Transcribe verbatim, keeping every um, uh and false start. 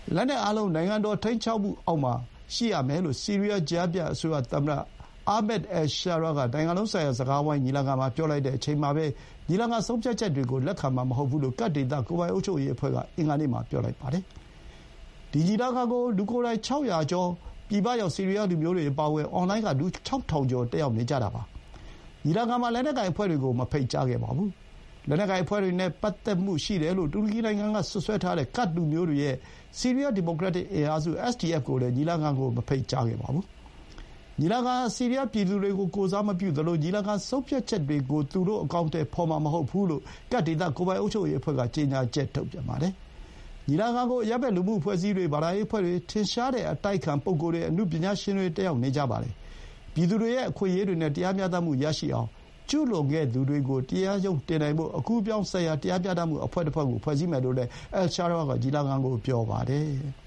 လက်နက်အားလုံးနိုင်ငံတော်ထိန်းချုပ်မှုအောက်မှာရှိရမယ်လို့ဆီးရီးယားကြားဖြတ်အစိုးရသမ္မတအာမက် အယ်ရှာရာကနိုင်ငံလုံးဆိုင်ရာစကားဝိုင်းညီလာခံမှာပြောလိုက်တဲ့အချိန်မှာပဲညီလာခံဆုံးဖြတ်ချက်တွေကိုလက်ခံမှာမဟုတ်ဘူးလို့ကတ်ဒေသကိုယ်ပိုင်အုပ်ချုပ်ရေးအဖွဲ့ကအင်္ဂါနေ့မှာပြောလိုက်ပါတယ်။ဒီညီလာခံကိုလူကိုယ်တိုင် ခြောက်ရာကျော်ပြည်ပရောက်ဆီးရီးယားလူမျိုးတွေအပါအဝင်အွန်လိုင်းကလူ ခြောက်ထောင်ကျော်တက်ရောက်နေကြတာပါ။ညီလာခံမှာလက်နက်ကိုင်အဖွဲ့တွေကိုမဖိတ်ကြားခဲ့ပါဘူး။လက်နက်ကိုင်အဖွဲ့တွေနဲ့ပတ်သက်မှုရှိတယ်လို့တူရကီနိုင်ငံကစွပ်စွဲထားတဲ့ကတ်လူမျိုးတွေရဲ့ဆီးရီးယားဒီမိုကရက်တစ်အင်အားစု အက်စ် ဒီ အက်ဖ် ကိုလည်းညီလာခံကိုမဖိတ်ကြားခဲ့ပါဘူး။ညီလာခံဟာဆီးရီးယားပြည်သူတွေကိုကိုယ်စားမပြုသလိုညီလာခံဆုံးဖြတ်ချက်တွေကိုသူတို့အကောင်အထည်ဖော်မှာမဟုတ်ဘူးလို့ကတ်ဒေသကိုယ်ပိုင်အုပ်ချုပ်ရေးအဖွဲ့ကကြေညာချက်ထုတ်ပြန်ပါတယ်။ညီလာခံကိုအရပ်ဘက်လူမှုအဖွဲ့အစည်းတွေဘာသာရေးအဖွဲ့တွေထင်ရှားတဲ့အတိုက်အခံပုဂ္ဂိုလ်တွေအနုပညာရှင်တွေတက်ရောက်နေကြပါတယ်။ပြည်သူတွေရဲ့အခွင့်အရေးတွေနဲ့တရားမျှတမှုရရှိအောင်ကျူးလွန်ခဲ့သူတွေကိုတရားရုံးတင်နိုင်ဖို့အကူအပြောင်းဆိုင်ရာတရားမျှတမှုအဖွဲ့တစ်ဖွဲ့ကိုဖွဲ့စည်းမယ်လို့လည်းအယ်ရှာရာကညီလာခံကိုပြောပါတယ်။